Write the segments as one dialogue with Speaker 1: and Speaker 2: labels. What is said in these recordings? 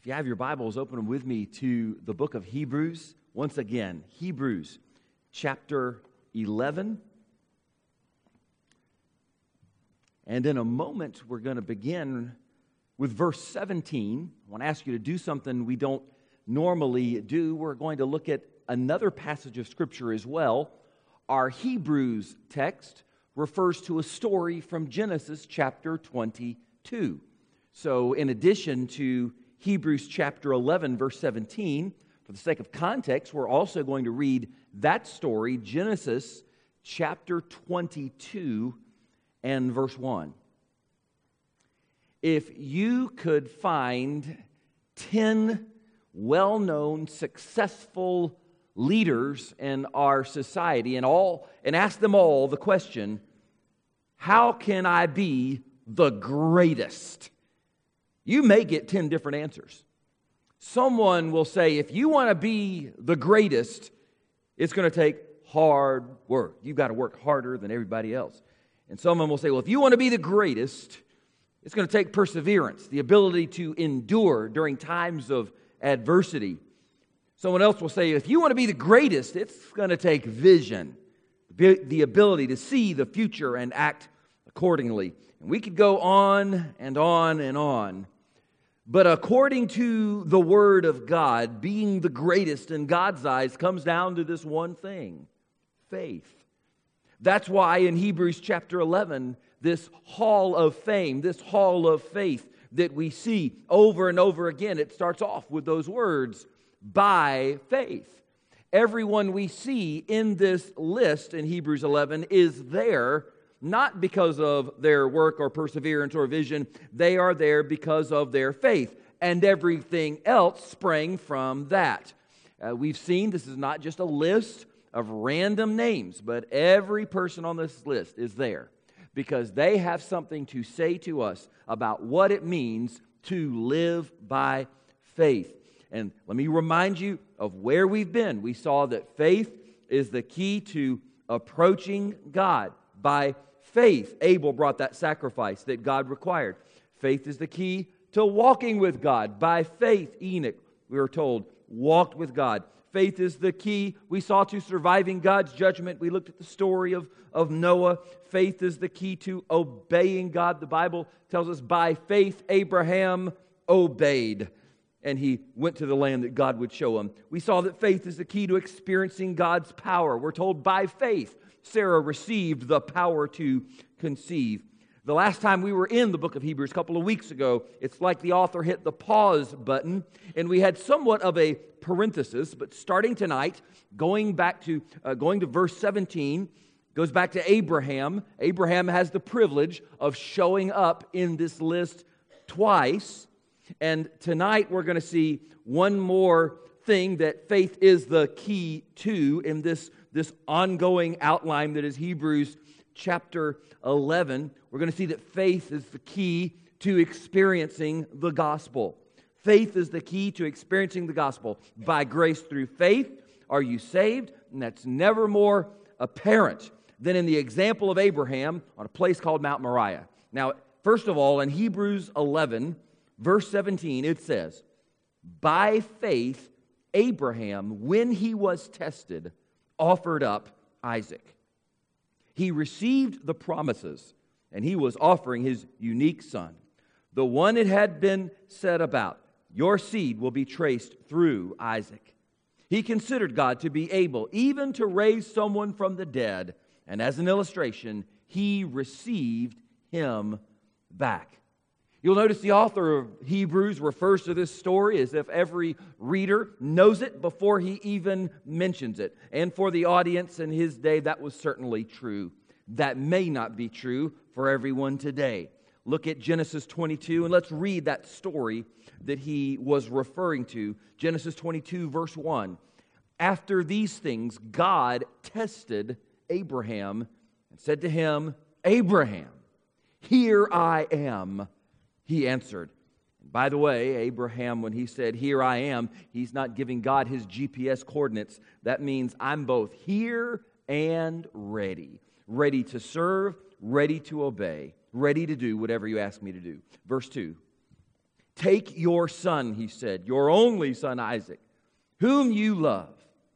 Speaker 1: If you have your Bibles, open them with me to the book of Hebrews. Once again, Hebrews chapter 11. And in a moment, we're going to begin with verse 17. I want to ask you to do something we don't normally do. We're going to look at another passage of Scripture as well. Our Hebrews text refers to a story from Genesis chapter 22. So in addition to Hebrews chapter 11, verse 17, for the sake of context, we're also going to read that story, Genesis chapter 22 and verse 1. If you could find 10 well-known, successful leaders in our society and ask them all the question, how can I be the greatest? You may get 10 different answers. Someone will say, if you want to be the greatest, it's going to take hard work. You've got to work harder than everybody else. And someone will say, well, if you want to be the greatest, it's going to take perseverance, the ability to endure during times of adversity. Someone else will say, if you want to be the greatest, it's going to take vision, the ability to see the future and act accordingly. And we could go on and on and on. But according to the Word of God, being the greatest in God's eyes comes down to this one thing: faith. That's why in Hebrews chapter 11, this hall of fame, this hall of faith that we see over and over again, it starts off with those words, by faith. Everyone we see in this list in Hebrews 11 is there not because of their work or perseverance or vision. They are there because of their faith. And everything else sprang from that. We've seen this is not just a list of random names, but every person on this list is there because they have something to say to us about what it means to live by faith. And let me remind you of where we've been. We saw that faith is the key to approaching God. By faith, Abel brought that sacrifice that God required. Faith is the key to walking with God. By faith, Enoch, we were told, walked with God. Faith is the key, we saw, to surviving God's judgment. We looked at the story of Noah. Faith is the key to obeying God. The Bible tells us by faith, Abraham obeyed, and he went to the land that God would show him. We saw that faith is the key to experiencing God's power. We're told by faith, Sarah received the power to conceive. The last time we were in the book of Hebrews, a couple of weeks ago, it's like the author hit the pause button, and we had somewhat of a parenthesis, but starting tonight, going to verse 17, goes back to Abraham. Abraham has the privilege of showing up in this list twice, and tonight we're going to see one more thing that faith is the key to in this ongoing outline that is Hebrews chapter 11. We're going to see that faith is the key to experiencing the gospel. Faith is the key to experiencing the gospel. By grace through faith are you saved, and that's never more apparent than in the example of Abraham on a place called Mount Moriah. Now, first of all, in Hebrews 11, verse 17, it says, by faith, Abraham, when he was tested, offered up Isaac. He received the promises, and he was offering his unique son, the one it had been said about, your seed will be traced through Isaac. He considered God to be able even to raise someone from the dead, and as an illustration, he received him back. You'll notice the author of Hebrews refers to this story as if every reader knows it before he even mentions it. And for the audience in his day, that was certainly true. That may not be true for everyone today. Look at Genesis 22, and let's read that story that he was referring to. Genesis 22, verse 1. After these things, God tested Abraham and said to him, Abraham, here I am. He answered. By the way, Abraham, when he said, here I am, he's not giving God his GPS coordinates. That means I'm both here and ready. Ready to serve, ready to obey, ready to do whatever you ask me to do. Verse 2. Take your son, he said, your only son Isaac, whom you love.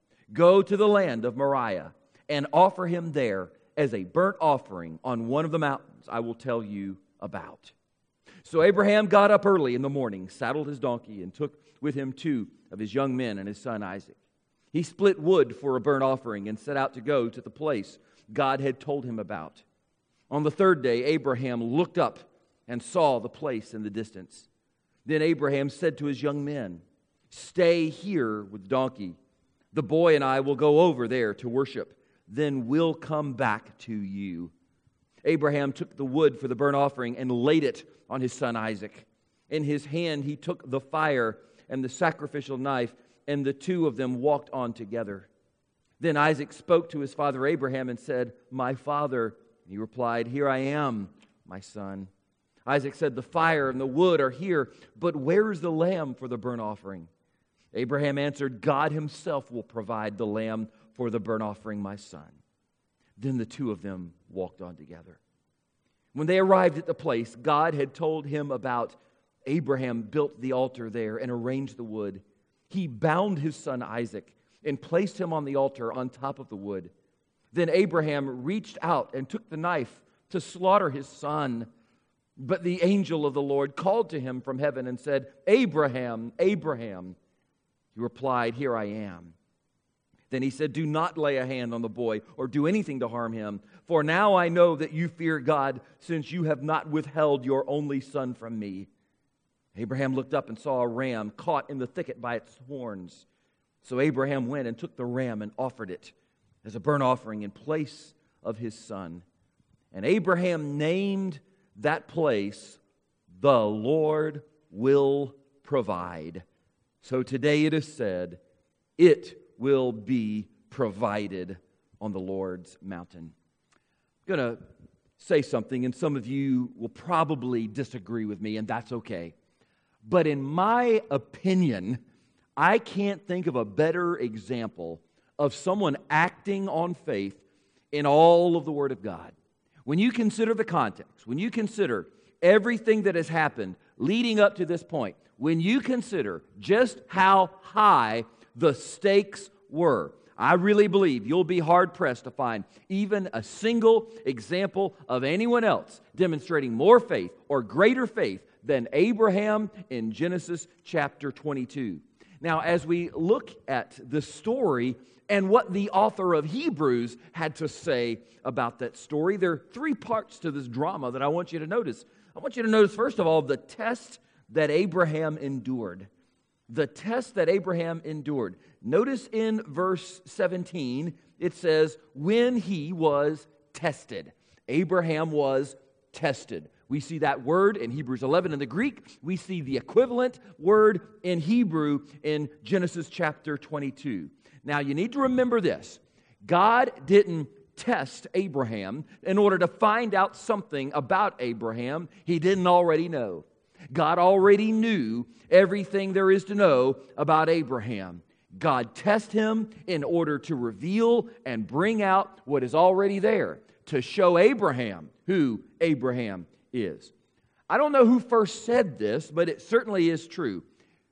Speaker 1: Go to the land of Moriah and offer him there as a burnt offering on one of the mountains I will tell you about. So Abraham got up early in the morning, saddled his donkey, and took with him 2 of his young men and his son Isaac. He split wood for a burnt offering and set out to go to the place God had told him about. On the 3rd day, Abraham looked up and saw the place in the distance. Then Abraham said to his young men, "Stay here with the donkey. The boy and I will go over there to worship. Then we'll come back to you." Abraham took the wood for the burnt offering and laid it on his son Isaac. In his hand he took the fire and the sacrificial knife, and the 2 of them walked on together. Then Isaac spoke to his father Abraham and said, "My father." He replied, "Here I am, my son." Isaac said, "The fire and the wood are here, but where is the lamb for the burnt offering?" Abraham answered, "God himself will provide the lamb for the burnt offering, my son." Then the 2 of them walked on together. When they arrived at the place God had told him about, Abraham built the altar there and arranged the wood. He bound his son Isaac and placed him on the altar on top of the wood. Then Abraham reached out and took the knife to slaughter his son. But the angel of the Lord called to him from heaven and said, "Abraham, Abraham." He replied, "Here I am." Then he said, "Do not lay a hand on the boy or do anything to harm him. For now I know that you fear God, since you have not withheld your only son from me." Abraham looked up and saw a ram caught in the thicket by its horns. So Abraham went and took the ram and offered it as a burnt offering in place of his son. And Abraham named that place, "The Lord will provide." So today it is said, "It will be provided on the Lord's mountain." I'm going to say something, and some of you will probably disagree with me, and that's okay. But in my opinion, I can't think of a better example of someone acting on faith in all of the Word of God. When you consider the context, when you consider everything that has happened leading up to this point, when you consider just how high the stakes were, I really believe you'll be hard-pressed to find even a single example of anyone else demonstrating more faith or greater faith than Abraham in Genesis chapter 22. Now, as we look at the story and what the author of Hebrews had to say about that story, there are 3 parts to this drama that I want you to notice. I want you to notice, first of all, the test that Abraham endured. The test that Abraham endured. Notice in verse 17, it says, when he was tested. Abraham was tested. We see that word in Hebrews 11 in the Greek. We see the equivalent word in Hebrew in Genesis chapter 22. Now, you need to remember this. God didn't test Abraham in order to find out something about Abraham he didn't already know. God already knew everything there is to know about Abraham. God tests him in order to reveal and bring out what is already there, to show Abraham who Abraham is. I don't know who first said this, but it certainly is true.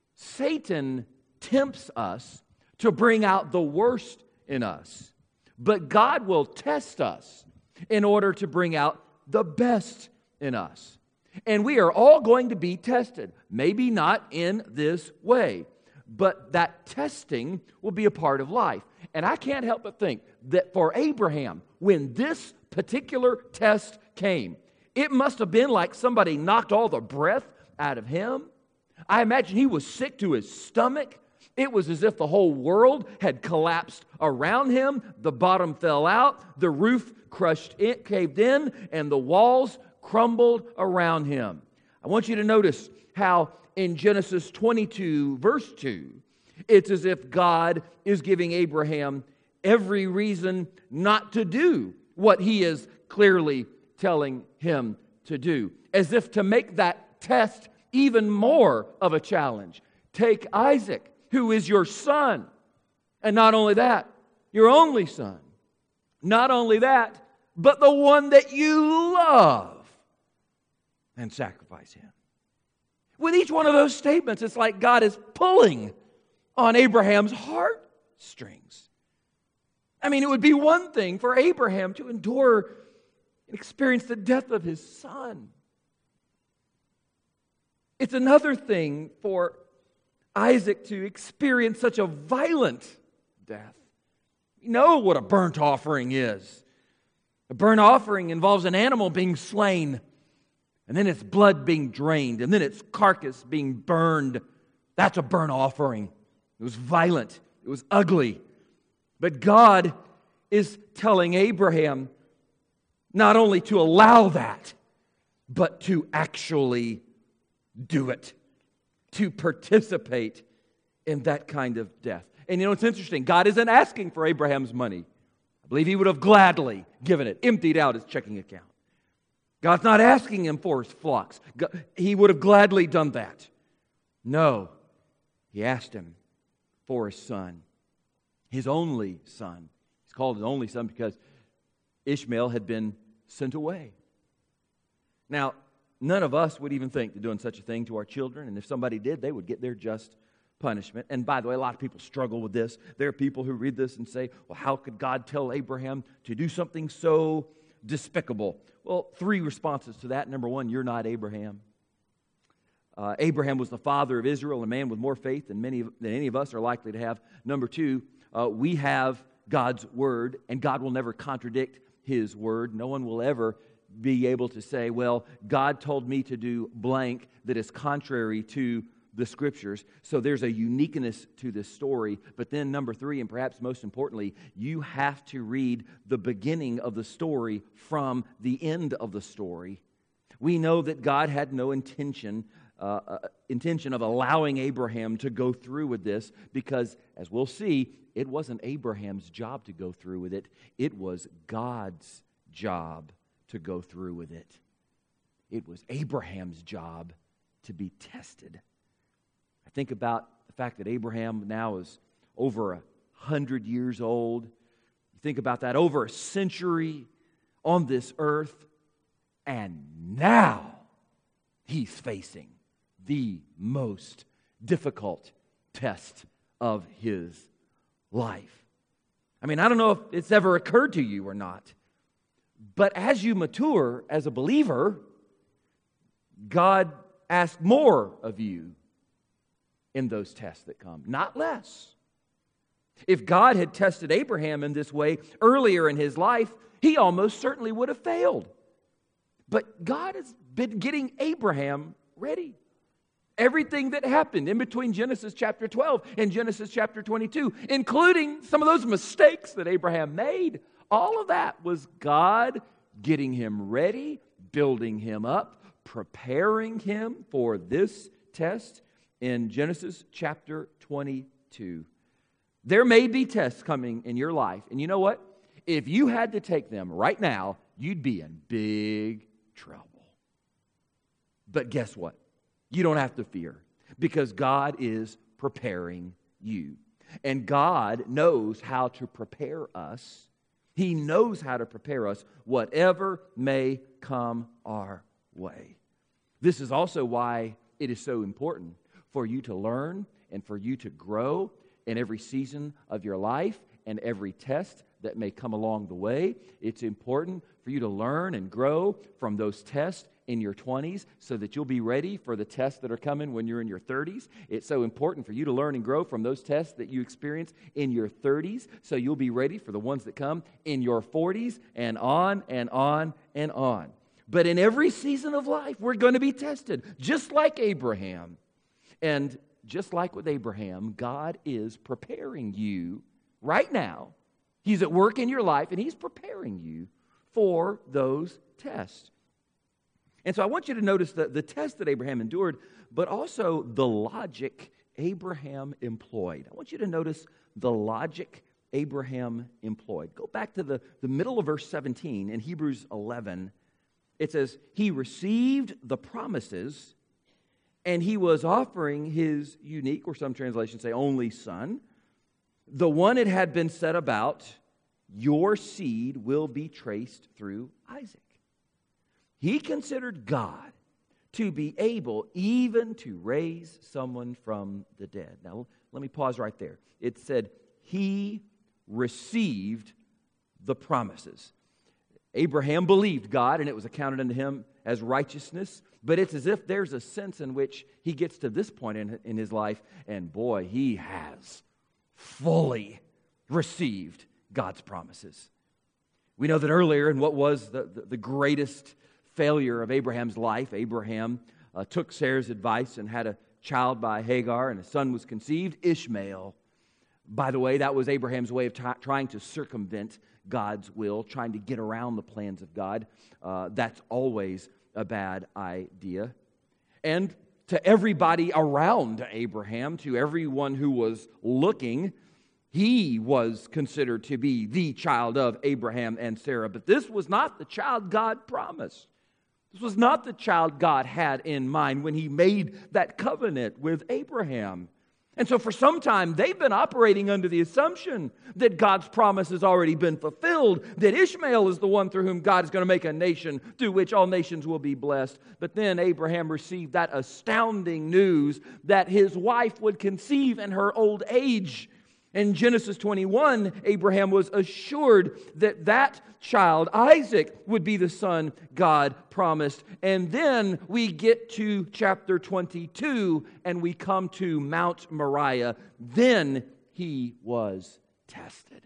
Speaker 1: Satan tempts us to bring out the worst in us, but God will test us in order to bring out the best in us. And we are all going to be tested. Maybe not in this way, but that testing will be a part of life. And I can't help but think that for Abraham, when this particular test came, it must have been like somebody knocked all the breath out of him. I imagine he was sick to his stomach. It was as if the whole world had collapsed around him. The bottom fell out, the roof caved in, and the walls crumbled around him. I want you to notice how in Genesis 22, verse 2, it's as if God is giving Abraham every reason not to do what he is clearly telling him to do, as if to make that test even more of a challenge. Take Isaac, who is your son, and not only that, your only son. Not only that, but the one that you love, and sacrifice him. With each one of those statements, it's like God is pulling on Abraham's heartstrings. I mean, it would be one thing for Abraham to endure and experience the death of his son. It's another thing for Isaac to experience such a violent death. You know what a burnt offering is. A burnt offering involves an animal being slain, and then its blood being drained, and then its carcass being burned. That's a burnt offering. It was violent. It was ugly. But God is telling Abraham not only to allow that, but to actually do it, to participate in that kind of death. And you know, it's interesting. God isn't asking for Abraham's money. I believe he would have gladly given it, emptied out his checking account. God's not asking him for his flocks. He would have gladly done that. No, he asked him for his son, his only son. He's called his only son because Ishmael had been sent away. Now, none of us would even think of doing such a thing to our children, and if somebody did, they would get their just punishment. And by the way, a lot of people struggle with this. There are people who read this and say, well, how could God tell Abraham to do something so despicable? Well, three responses to that. Number one, you're not Abraham. Abraham was the father of Israel, a man with more faith than any of us are likely to have. Number two, we have God's word, and God will never contradict his word. No one will ever be able to say, well, God told me to do blank that is contrary to the Scriptures. So there's a uniqueness to this story. But then number three, and perhaps most importantly, you have to read the beginning of the story from the end of the story. We know that God had no intention of allowing Abraham to go through with this because, as we'll see, it wasn't Abraham's job to go through with it. It was God's job to go through with it. It was Abraham's job to be tested. I think about the fact that Abraham now is over 100 years old. You think about that, over a century on this earth, and now he's facing the most difficult test of his life. I mean, I don't know if it's ever occurred to you or not, but as you mature as a believer, God asks more of you in those tests that come, not less. If God had tested Abraham in this way earlier in his life, he almost certainly would have failed. But God has been getting Abraham ready. Everything that happened in between Genesis chapter 12 and Genesis chapter 22, including some of those mistakes that Abraham made, all of that was God getting him ready, building him up, preparing him for this test in Genesis chapter 22. There may be tests coming in your life, and you know what? If you had to take them right now, you'd be in big trouble. But guess what? You don't have to fear because God is preparing you. And God knows how to prepare us. He knows how to prepare us whatever may come our way. This is also why it is so important for you to learn and for you to grow in every season of your life and every test that may come along the way. It's important for you to learn and grow from those tests in your 20s so that you'll be ready for the tests that are coming when you're in your 30s. It's so important for you to learn and grow from those tests that you experience in your 30s so you'll be ready for the ones that come in your 40s and on and on and on. But in every season of life, we're going to be tested, just like Abraham. And just like with Abraham, God is preparing you right now. He's at work in your life, and He's preparing you for those tests. And so I want you to notice the test that Abraham endured, but also the logic Abraham employed. I want you to notice the logic Abraham employed. Go back to the middle of verse 17 in Hebrews 11. It says, he received the promises, and he was offering his unique, or some translations say only son, the one it had been said about, your seed will be traced through Isaac. He considered God to be able even to raise someone from the dead. Now, let me pause right there. It said, he received the promises. Abraham believed God, and it was accounted unto him as righteousness. But it's as if there's a sense in which he gets to this point in his life, and boy, he has fully received God's promises. We know that earlier in what was the greatest failure of Abraham's life, Abraham took Sarah's advice and had a child by Hagar, and a son was conceived, Ishmael. By the way, that was Abraham's way of trying to circumvent God's will, trying to get around the plans of God. That's always a bad idea. And to everybody around Abraham, to everyone who was looking, he was considered to be the child of Abraham and Sarah. But this was not the child God promised. This was not the child God had in mind when he made that covenant with Abraham. And so for some time, they've been operating under the assumption that God's promise has already been fulfilled, that Ishmael is the one through whom God is going to make a nation through which all nations will be blessed. But then Abraham received that astounding news that his wife would conceive in her old age. In Genesis 21, Abraham was assured that that child, Isaac, would be the son God promised. And then we get to chapter 22 and we come to Mount Moriah. Then he was tested.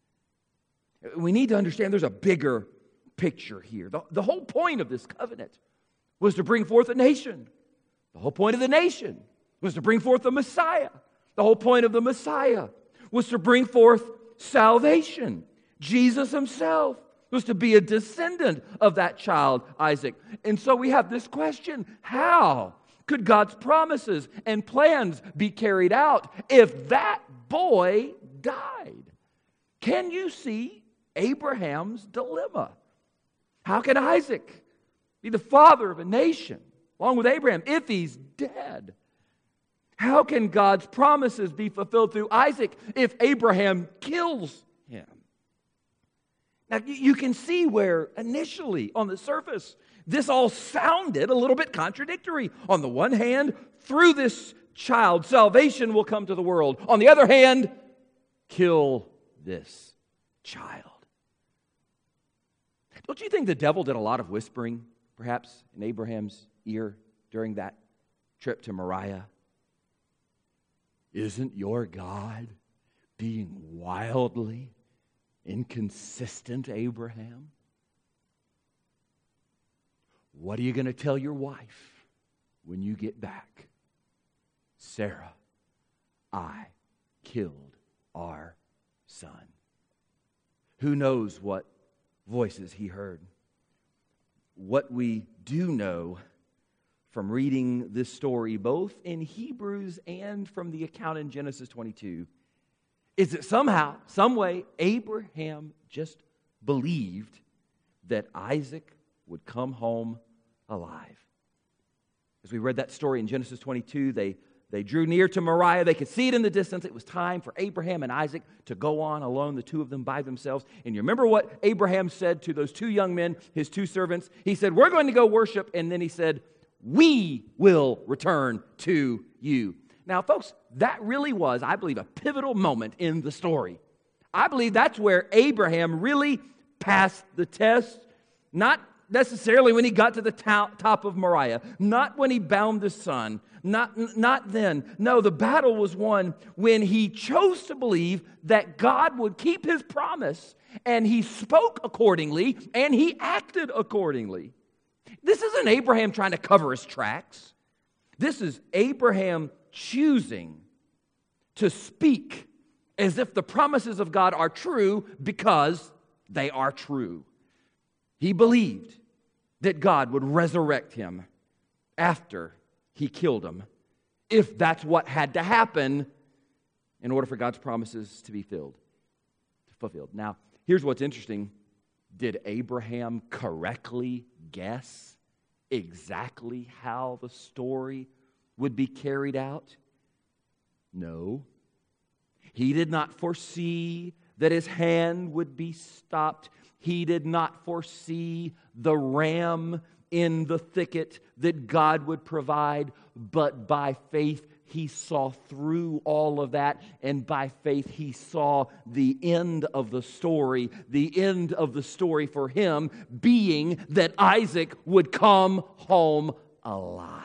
Speaker 1: We need to understand there's a bigger picture here. The whole point of this covenant was to bring forth a nation. The whole point of the nation was to bring forth the Messiah. The whole point of the Messiah was to bring forth salvation. Jesus himself was to be a descendant of that child, Isaac. And so we have this question: how could God's promises and plans be carried out if that boy died? Can you see Abraham's dilemma? How can Isaac be the father of a nation along with Abraham if he's dead? How can God's promises be fulfilled through Isaac if Abraham kills him? Now, you can see where initially, on the surface, this all sounded a little bit contradictory. On the one hand, through this child, salvation will come to the world. On the other hand, kill this child. Don't you think the devil did a lot of whispering, perhaps, in Abraham's ear during that trip to Moriah? Isn't your God being wildly inconsistent, Abraham? What are you going to tell your wife when you get back? Sarah, I killed our son. Who knows what voices he heard? What we do know from reading this story, both in Hebrews and from the account in Genesis 22, is that somehow, some way, Abraham just believed that Isaac would come home alive. As we read that story in Genesis 22, they drew near to Moriah. They could see it in the distance. It was time for Abraham and Isaac to go on alone, the two of them by themselves. And you remember what Abraham said to those two young men, his two servants? He said, "We're going to go worship." And then he said, "We will return to you." Now, folks, that really was, I believe, a pivotal moment in the story. I believe that's where Abraham really passed the test, not necessarily when he got to the top of Moriah, not when he bound the son, not then. No, the battle was won when he chose to believe that God would keep his promise, and he spoke accordingly, and he acted accordingly. This isn't Abraham trying to cover his tracks. This is Abraham choosing to speak as if the promises of God are true because they are true. He believed that God would resurrect him after he killed him, if that's what had to happen in order for God's promises to be fulfilled. Now, here's what's interesting. Did Abraham correctly guess exactly how the story would be carried out? No. He did not foresee that his hand would be stopped. He did not foresee the ram in the thicket that God would provide, but by faith he saw through all of that, and by faith he saw the end of the story. The end of the story for him being that Isaac would come home alive.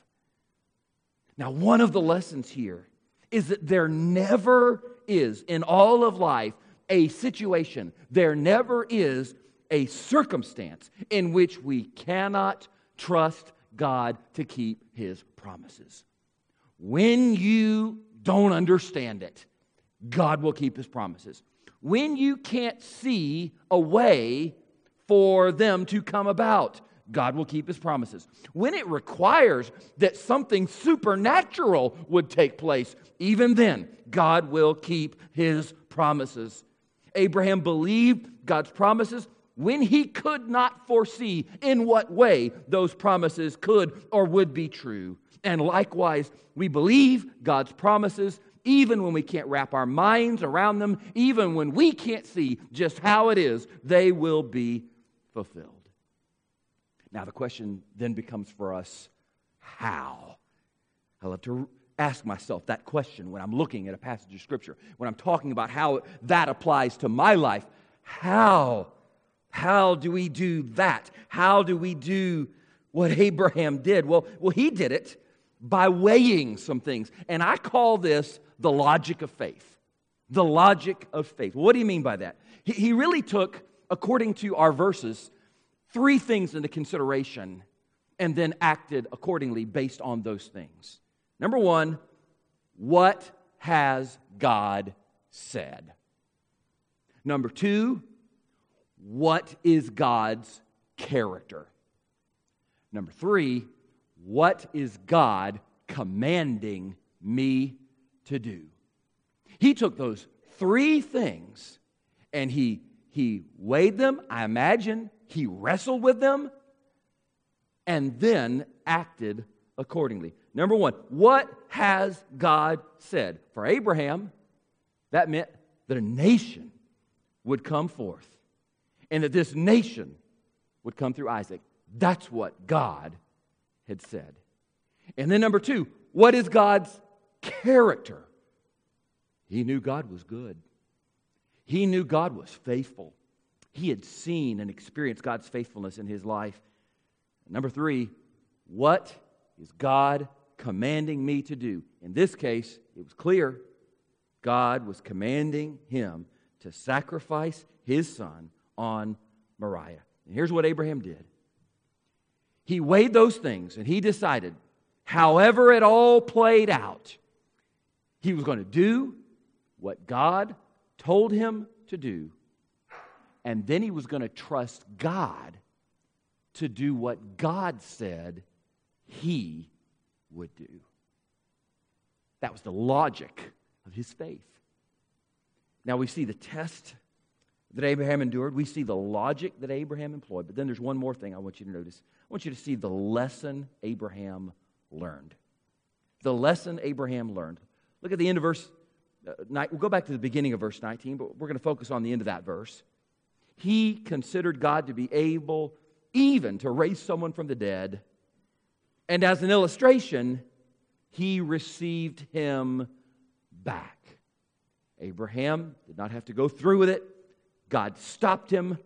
Speaker 1: Now, one of the lessons here is that there never is, in all of life, a situation, there never is a circumstance in which we cannot trust God to keep his promises. When you don't understand it, God will keep his promises. When you can't see a way for them to come about, God will keep his promises. When it requires that something supernatural would take place, even then, God will keep his promises. Abraham believed God's promises when he could not foresee in what way those promises could or would be true. And likewise, we believe God's promises even when we can't wrap our minds around them, even when we can't see just how it is, they will be fulfilled. Now the question then becomes for us, how? I love to ask myself that question when I'm looking at a passage of Scripture, when I'm talking about how that applies to my life. How? How do we do that? How do we do what Abraham did? Well, he did it by weighing some things. And I call this the logic of faith. The logic of faith. What do you mean by that? He really took, according to our verses, 3 things into consideration and then acted accordingly based on those things. Number 1, what has God said? Number 2, what is God's character? Number 3, what is God commanding me to do? He took those 3 things and he weighed them, I imagine. He wrestled with them and then acted accordingly. Number 1, what has God said? For Abraham, that meant that a nation would come forth and that this nation would come through Isaac. That's what God had said. And then number 2, what is God's character? He knew God was good. He knew God was faithful. He had seen and experienced God's faithfulness in his life. Number 3, what is God commanding me to do? In this case, it was clear God was commanding him to sacrifice his son on Moriah. And here's what Abraham did. He weighed those things and he decided, however it all played out, he was going to do what God told him to do. And then he was going to trust God to do what God said he would do. That was the logic of his faith. Now we see the test that Abraham endured. We see the logic that Abraham employed. But then there's one more thing I want you to notice. I want you to see the lesson Abraham learned. The lesson Abraham learned. Look at the end of verse 9. We'll go back to the beginning of verse 19, but we're going to focus on the end of that verse. He considered God to be able even to raise someone from the dead. And as an illustration, he received him back. Abraham did not have to go through with it. God stopped him.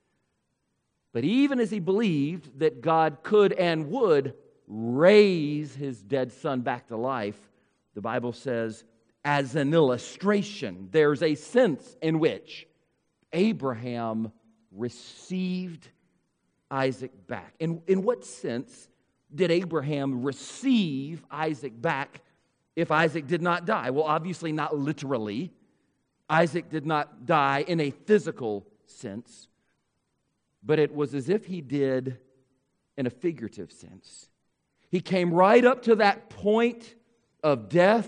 Speaker 1: But even as he believed that God could and would raise his dead son back to life, the Bible says, as an illustration, there's a sense in which Abraham received Isaac back. In what sense did Abraham receive Isaac back if Isaac did not die? Well, obviously not literally. Isaac did not die in a physical sense, but it was as if he did in a figurative sense. He came right up to that point of death,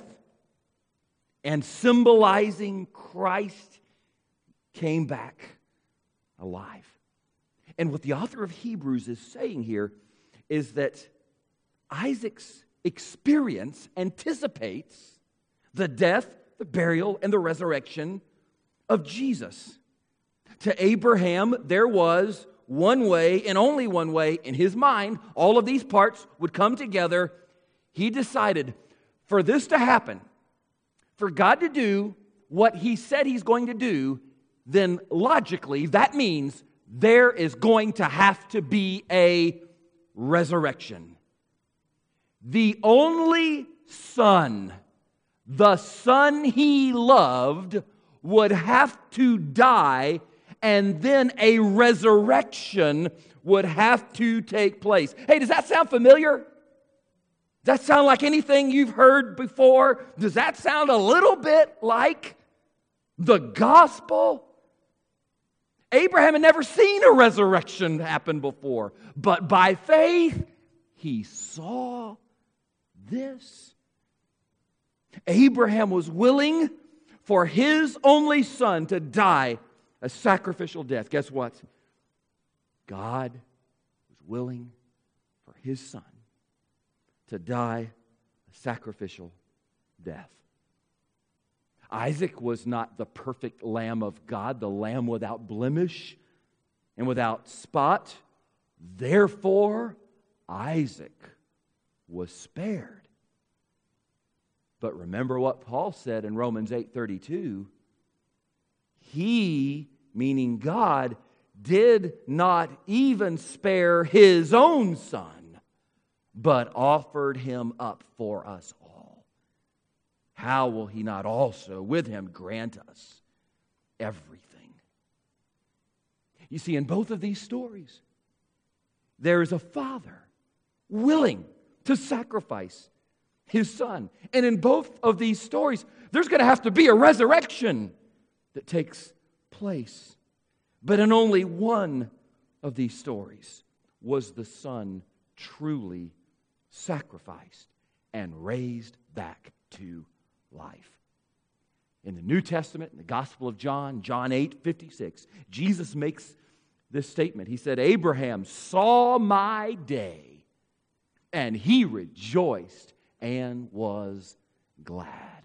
Speaker 1: and symbolizing Christ, came back alive. And what the author of Hebrews is saying here is that Isaac's experience anticipates the death, the burial, and the resurrection of Jesus. To Abraham, there was one way and only one way in his mind, all of these parts would come together. He decided for this to happen, for God to do what he said he's going to do, then logically that means there is going to have to be a resurrection. The only Son, the Son he loved, would have to die, and then a resurrection would have to take place. Hey, does that sound familiar? Does that sound like anything you've heard before? Does that sound a little bit like the gospel? Abraham had never seen a resurrection happen before, but by faith, he saw this. Abraham was willing for his only son to die a sacrificial death. Guess what? God was willing for his son to die a sacrificial death. Isaac was not the perfect Lamb of God, the Lamb without blemish and without spot. Therefore, Isaac was spared. But remember what Paul said in Romans 8:32. He, meaning God, did not even spare his own son, but offered him up for us all. How will he not also with him grant us everything? You see, in both of these stories, there is a father willing to sacrifice his son. And in both of these stories, there's going to have to be a resurrection that takes place. But in only one of these stories was the son truly sacrificed and raised back to life. In the New Testament, in the Gospel of John, John 8:56, Jesus makes this statement. He said, Abraham saw my day, and he rejoiced and was glad.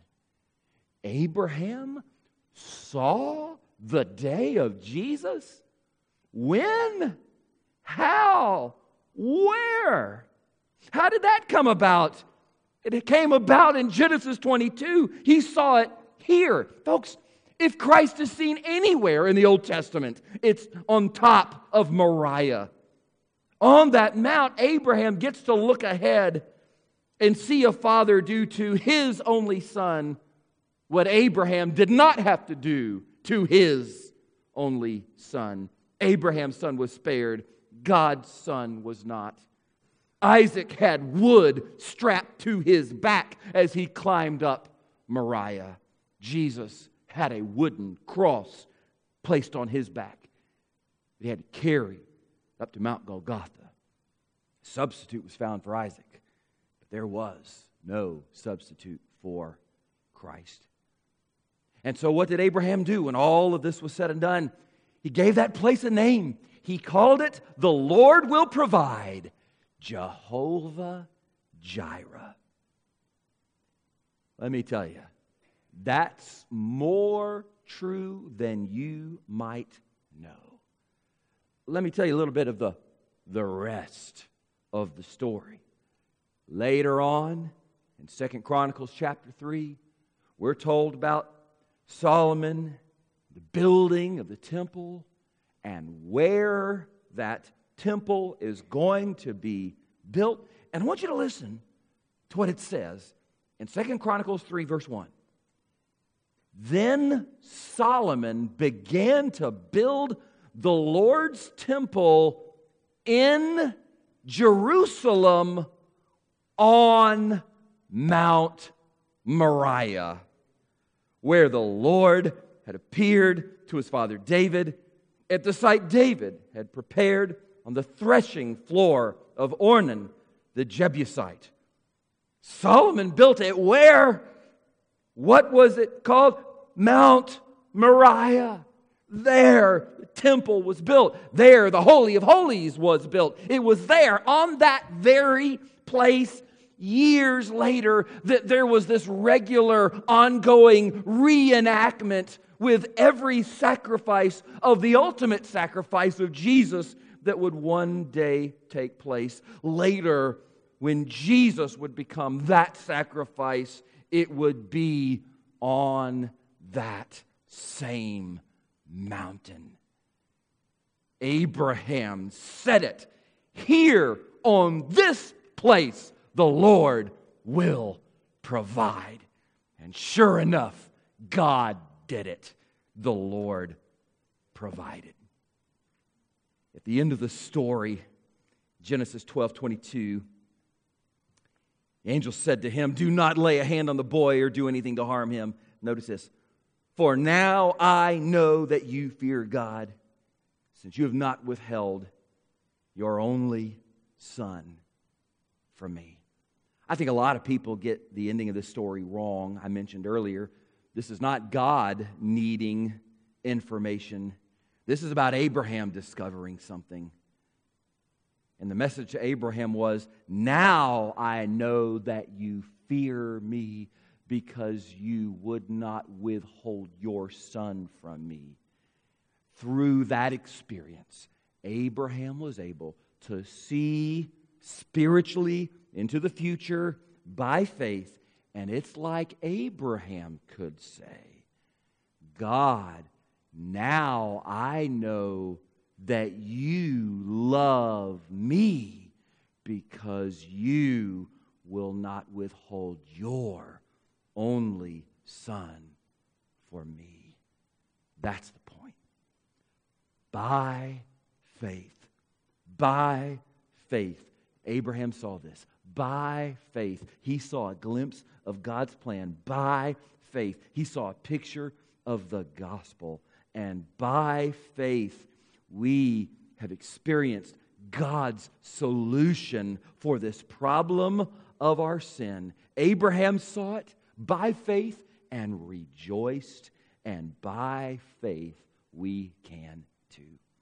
Speaker 1: Abraham saw the day of Jesus? When? How? Where? How did that come about? It came about in Genesis 22. He saw it here. Folks, if Christ is seen anywhere in the Old Testament, it's on top of Moriah. On that mount, Abraham gets to look ahead and see a father do to his only son what Abraham did not have to do to his only son. Abraham's son was spared. God's son was not. Isaac had wood strapped to his back as he climbed up Moriah. Jesus had a wooden cross placed on his back that he had to carry up to Mount Golgotha. A substitute was found for Isaac, but there was no substitute for Christ. And so what did Abraham do when all of this was said and done? He gave that place a name. He called it, "The Lord will provide." Jehovah Jireh. Let me tell you, that's more true than you might know. Let me tell you a little bit of the rest of the story. Later on, in 2 Chronicles chapter 3, we're told about Solomon, the building of the temple, and where that temple is going to be built. And I want you to listen to what it says in 2 Chronicles 3, verse 1. Then Solomon began to build the Lord's temple in Jerusalem on Mount Moriah, where the Lord had appeared to his father David at the site David had prepared on the threshing floor of Ornan the Jebusite. Solomon built it where? What was it called? Mount Moriah. There the temple was built. There the Holy of Holies was built. It was there on that very place years later that there was this regular ongoing reenactment with every sacrifice of the ultimate sacrifice of Jesus that would one day take place. Later, when Jesus would become that sacrifice, it would be on that same mountain. Abraham said it. Here on this place, the Lord will provide. And sure enough, God did it. The Lord provided. At the end of the story, Genesis 12:22, the angel said to him, "Do not lay a hand on the boy or do anything to harm him." Notice this. "For now I know that you fear God, since you have not withheld your only son from me." I think a lot of people get the ending of this story wrong. I mentioned earlier, this is not God needing information. This is about Abraham discovering something. And the message to Abraham was, now I know that you fear me because you would not withhold your son from me. Through that experience, Abraham was able to see spiritually into the future by faith. And it's like Abraham could say, God, now I know that you love me because you will not withhold your only son for me. That's the point. By faith. By faith. Abraham saw this. By faith. He saw a glimpse of God's plan. By faith. He saw a picture of the gospel. And by faith, we have experienced God's solution for this problem of our sin. Abraham saw it by faith and rejoiced. And by faith, we can too.